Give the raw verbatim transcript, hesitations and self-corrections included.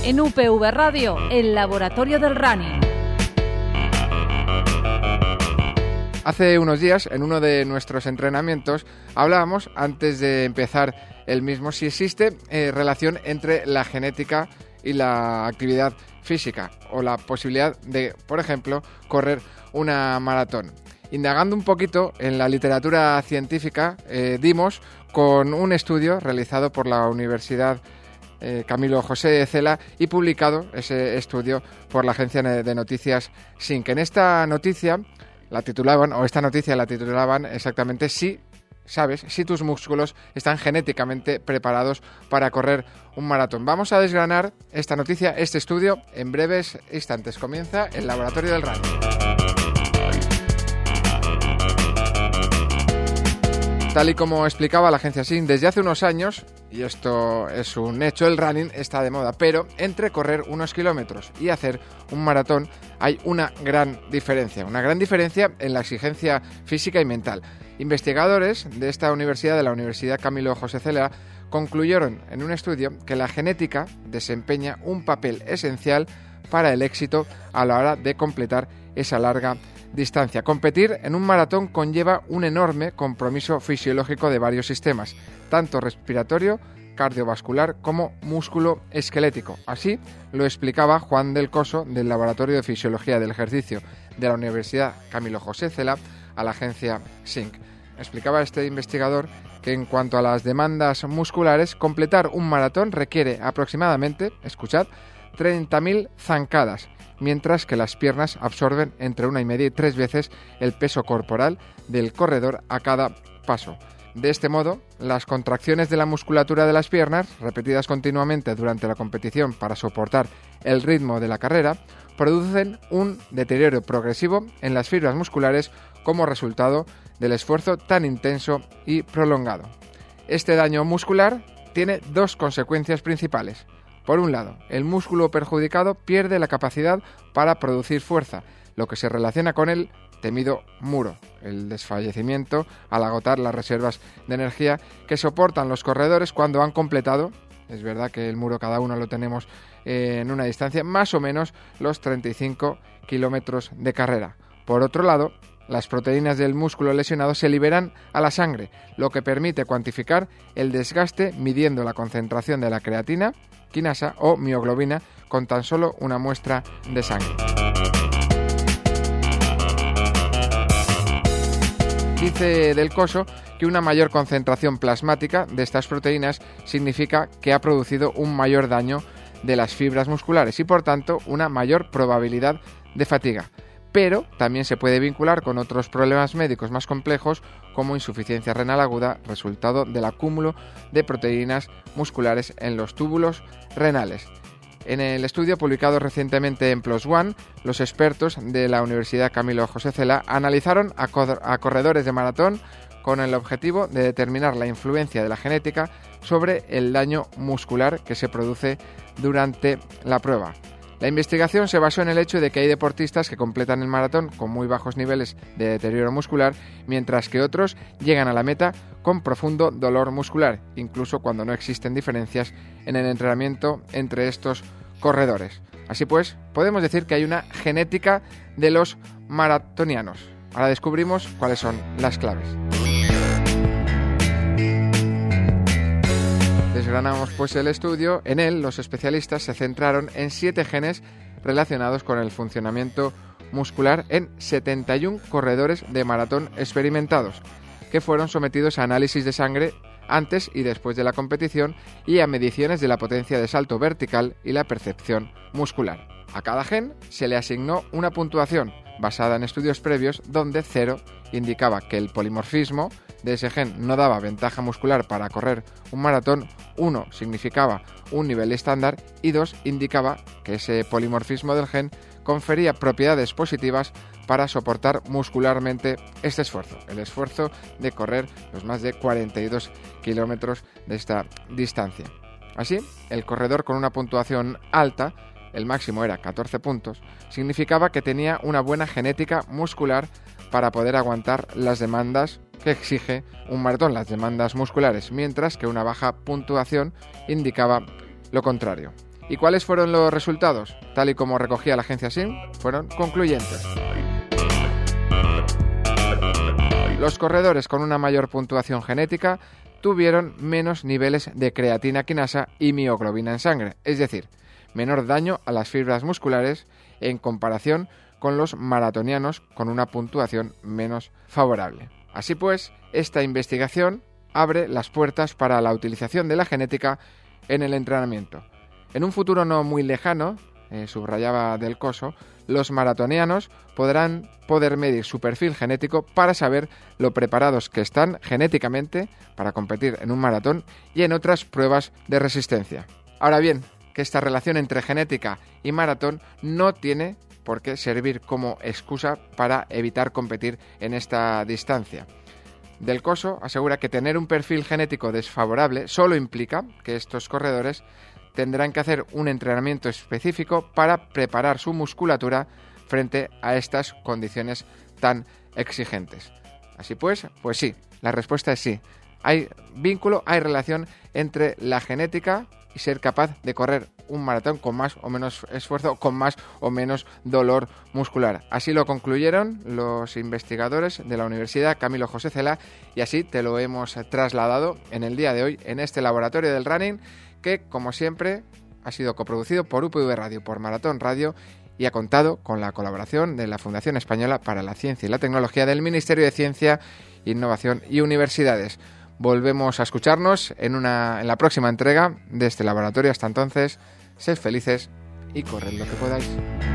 En U P V Radio, el laboratorio del running. Hace unos días, en uno de nuestros entrenamientos, hablábamos, antes de empezar el mismo, si existe eh, relación entre la genética y la actividad física o la posibilidad de, por ejemplo, correr una maratón. Indagando un poquito en la literatura científica, eh, dimos con un estudio realizado por la Universidad eh, Camilo José Cela y publicado ese estudio por la agencia de noticias S I N C. En esta noticia la titulaban, o esta noticia la titulaban exactamente si sabes si tus músculos están genéticamente preparados para correr un maratón. Vamos a desgranar esta noticia, este estudio, en breves instantes. Comienza el laboratorio del running. Tal y como explicaba la agencia S I N, desde hace unos años, y esto es un hecho, el running está de moda, pero entre correr unos kilómetros y hacer un maratón hay una gran diferencia, una gran diferencia en la exigencia física y mental. Investigadores de esta universidad, de la Universidad Camilo José Cela, concluyeron en un estudio que la genética desempeña un papel esencial para el éxito a la hora de completar esa larga distancia. Competir en un maratón conlleva un enorme compromiso fisiológico de varios sistemas, tanto respiratorio, cardiovascular como músculo-esquelético. Así lo explicaba Juan del Coso, del Laboratorio de Fisiología del Ejercicio de la Universidad Camilo José Cela, a la agencia S I N C. Explicaba este investigador que en cuanto a las demandas musculares, completar un maratón requiere aproximadamente, escuchad, treinta mil zancadas, mientras que las piernas absorben entre una y media y tres veces el peso corporal del corredor a cada paso. De este modo, las contracciones de la musculatura de las piernas, repetidas continuamente durante la competición para soportar el ritmo de la carrera, producen un deterioro progresivo en las fibras musculares como resultado del esfuerzo tan intenso y prolongado. Este daño muscular tiene dos consecuencias principales. Por un lado, el músculo perjudicado pierde la capacidad para producir fuerza, lo que se relaciona con el temido muro, el desfallecimiento al agotar las reservas de energía que soportan los corredores cuando han completado, es verdad que el muro cada uno lo tenemos eh, en una distancia, más o menos los treinta y cinco kilómetros de carrera. Por otro lado, las proteínas del músculo lesionado se liberan a la sangre, lo que permite cuantificar el desgaste midiendo la concentración de la creatina, quinasa o mioglobina con tan solo una muestra de sangre. Dice Del Coso que una mayor concentración plasmática de estas proteínas significa que ha producido un mayor daño de las fibras musculares y por tanto una mayor probabilidad de fatiga. Pero también se puede vincular con otros problemas médicos más complejos como insuficiencia renal aguda, resultado del acúmulo de proteínas musculares en los túbulos renales. En el estudio publicado recientemente en PLOS ONE, los expertos de la Universidad Camilo José Cela analizaron a, cor- a corredores de maratón con el objetivo de determinar la influencia de la genética sobre el daño muscular que se produce durante la prueba. La investigación se basó en el hecho de que hay deportistas que completan el maratón con muy bajos niveles de deterioro muscular, mientras que otros llegan a la meta con profundo dolor muscular, incluso cuando no existen diferencias en el entrenamiento entre estos corredores. Así pues, podemos decir que hay una genética de los maratonianos. Ahora descubrimos cuáles son las claves. Desgranamos pues el estudio. En él, los especialistas se centraron en siete genes relacionados con el funcionamiento muscular en setenta y uno corredores de maratón experimentados, que fueron sometidos a análisis de sangre antes y después de la competición y a mediciones de la potencia de salto vertical y la percepción muscular. A cada gen se le asignó una puntuación basada en estudios previos donde cero indicaba que el polimorfismo de ese gen no daba ventaja muscular para correr un maratón, uno significaba un nivel estándar y dos indicaba que ese polimorfismo del gen confería propiedades positivas para soportar muscularmente este esfuerzo, el esfuerzo de correr los más de cuarenta y dos kilómetros de esta distancia. Así, el corredor con una puntuación alta, el máximo era catorce puntos, significaba que tenía una buena genética muscular para poder aguantar las demandas que exige un maratón, las demandas musculares, mientras que una baja puntuación indicaba lo contrario. ¿Y cuáles fueron los resultados? Tal y como recogía la agencia S I M, fueron concluyentes. Los corredores con una mayor puntuación genética tuvieron menos niveles de creatina quinasa y mioglobina en sangre, es decir, menor daño a las fibras musculares en comparación con los maratonianos con una puntuación menos favorable. Así pues, esta investigación abre las puertas para la utilización de la genética en el entrenamiento. En un futuro no muy lejano, eh, subrayaba Del Coso, los maratonianos podrán poder medir su perfil genético para saber lo preparados que están genéticamente para competir en un maratón y en otras pruebas de resistencia. Ahora bien, que esta relación entre genética y maratón no tiene por qué servir como excusa para evitar competir en esta distancia. Del Coso asegura que tener un perfil genético desfavorable solo implica que estos corredores tendrán que hacer un entrenamiento específico para preparar su musculatura frente a estas condiciones tan exigentes. Así pues, pues sí, la respuesta es sí. Hay vínculo, hay relación entre la genética y ser capaz de correr un maratón con más o menos esfuerzo, con más o menos dolor muscular. Así lo concluyeron los investigadores de la Universidad Camilo José Cela y así te lo hemos trasladado en el día de hoy en este laboratorio del running que, como siempre, ha sido coproducido por U P V Radio, por Maratón Radio y ha contado con la colaboración de la Fundación Española para la Ciencia y la Tecnología del Ministerio de Ciencia, Innovación y Universidades. Volvemos a escucharnos en, una, en la próxima entrega de este laboratorio. Hasta entonces, sed felices y corred lo que podáis.